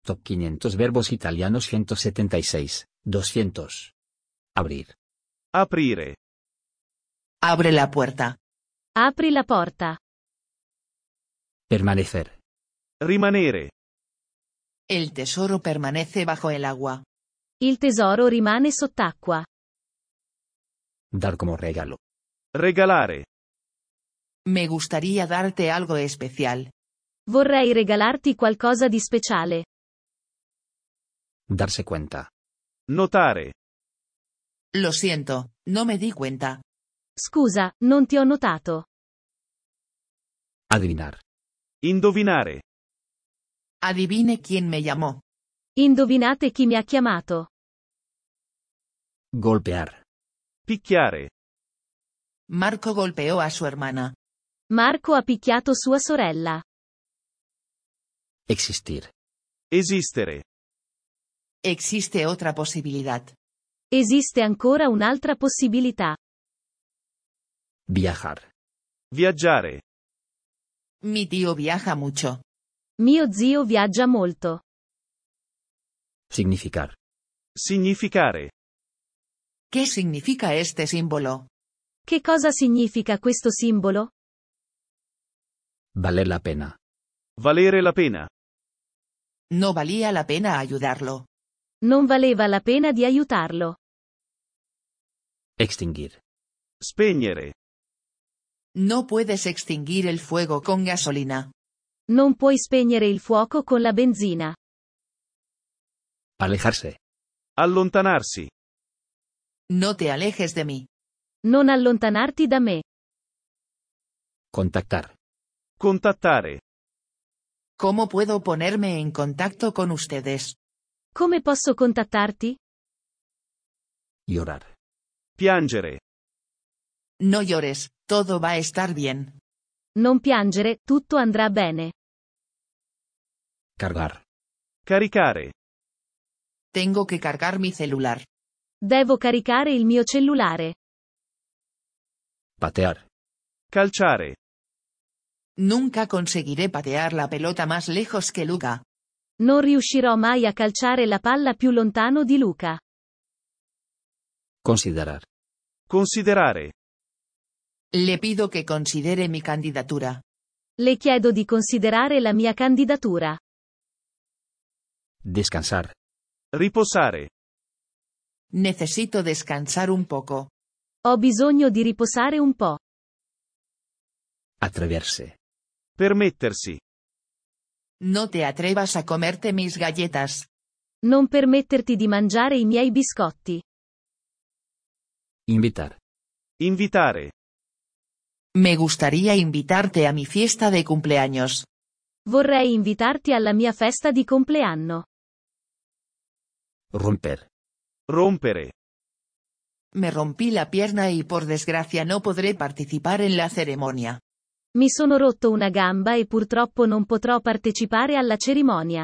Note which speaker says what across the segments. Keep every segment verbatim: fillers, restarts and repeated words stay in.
Speaker 1: Top quinientos verbos italianos ciento setenta y seis, doscientos. Abrir.
Speaker 2: Aprire.
Speaker 3: Abre la puerta.
Speaker 4: Apri la porta.
Speaker 1: Permanecer.
Speaker 2: Rimanere.
Speaker 3: El tesoro permanece bajo el agua.
Speaker 4: Il tesoro rimane sott'acqua.
Speaker 1: Dar como regalo.
Speaker 2: Regalare.
Speaker 3: Me gustaría darte algo especial.
Speaker 4: Vorrei regalarti qualcosa di speciale.
Speaker 1: Darse cuenta.
Speaker 2: Notare.
Speaker 3: Lo siento, no me di cuenta.
Speaker 4: Scusa, non ti ho notato.
Speaker 1: Adivinar.
Speaker 2: Indovinare.
Speaker 3: Adivine quién me llamó.
Speaker 4: Indovinate chi mi ha chiamato.
Speaker 1: Golpear.
Speaker 2: Picchiare.
Speaker 3: Marco golpeó a su hermana.
Speaker 4: Marco ha picchiato sua sorella.
Speaker 1: Existir.
Speaker 2: Esistere.
Speaker 3: Existe otra posibilidad.
Speaker 4: Esiste ancora un'altra possibilità.
Speaker 1: Viajar.
Speaker 2: Viaggiare.
Speaker 3: Mi tío viaja mucho.
Speaker 4: Mio zio viaggia molto.
Speaker 1: Significar.
Speaker 2: Significare.
Speaker 3: ¿Qué significa este símbolo?
Speaker 4: Che cosa significa questo simbolo?
Speaker 1: Valer la pena.
Speaker 2: Valere la pena.
Speaker 3: No valía la pena ayudarlo.
Speaker 4: Non valeva la pena di aiutarlo.
Speaker 1: Extinguir.
Speaker 2: Spegnere.
Speaker 3: No puedes extinguir el fuego con gasolina.
Speaker 4: Non puoi spegnere il fuoco con la benzina.
Speaker 1: Alejarse.
Speaker 2: Allontanarsi.
Speaker 3: No te alejes de mí.
Speaker 4: Non allontanarti da me.
Speaker 1: Contactar.
Speaker 2: Contattare.
Speaker 3: ¿Cómo puedo ponerme en contacto con ustedes?
Speaker 4: Come posso contattarti?
Speaker 1: Llorar.
Speaker 2: Piangere.
Speaker 3: No llores, todo va a estar bien.
Speaker 4: Non piangere, tutto andrà bene.
Speaker 1: Cargar.
Speaker 2: Caricare.
Speaker 3: Tengo que cargar mi celular.
Speaker 4: Devo caricare il mio cellulare.
Speaker 1: Patear.
Speaker 2: Calciare.
Speaker 3: Nunca conseguiré patear la pelota más lejos que Luca.
Speaker 4: Non riuscirò mai a calciare la palla più lontano di Luca.
Speaker 1: Considerar.
Speaker 2: Considerare.
Speaker 3: Le pido que considere mi candidatura.
Speaker 4: Le chiedo di considerare la mia candidatura.
Speaker 1: Descansar.
Speaker 2: Riposare.
Speaker 3: Necesito descansar un poco.
Speaker 4: Ho bisogno di riposare un po'.
Speaker 1: Atreverse.
Speaker 2: Permettersi.
Speaker 3: No te atrevas a comerte mis galletas.
Speaker 4: Non permetterti di mangiare i miei biscotti.
Speaker 1: Invitar.
Speaker 2: Invitare.
Speaker 3: Me gustaría invitarte a mi fiesta de cumpleaños.
Speaker 4: Vorrei invitarti alla mia festa di compleanno.
Speaker 1: Romper.
Speaker 2: Rompere.
Speaker 3: Me rompí la pierna y por desgracia no podré participar en la ceremonia.
Speaker 4: Mi sono rotto una gamba e purtroppo non potrò partecipare alla cerimonia.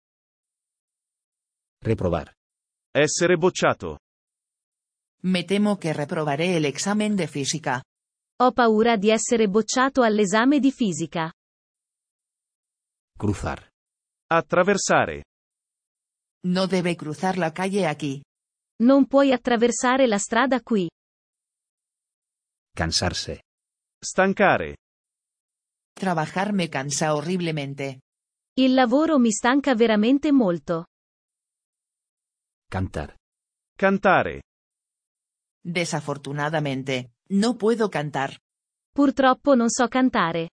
Speaker 1: Reprobar.
Speaker 2: Essere bocciato.
Speaker 3: Me temo que reprobaré el examen de física.
Speaker 4: Ho paura di essere bocciato all'esame di fisica.
Speaker 1: Cruzar.
Speaker 2: Attraversare.
Speaker 3: No debe cruzar la calle aquí.
Speaker 4: Non puoi attraversare la strada qui.
Speaker 1: Cansarse.
Speaker 2: Stancare.
Speaker 3: Trabajar me cansa horriblemente.
Speaker 4: Il lavoro mi stanca veramente molto.
Speaker 1: Cantar.
Speaker 2: Cantare.
Speaker 3: Desafortunadamente, no puedo cantar.
Speaker 4: Purtroppo non so cantare.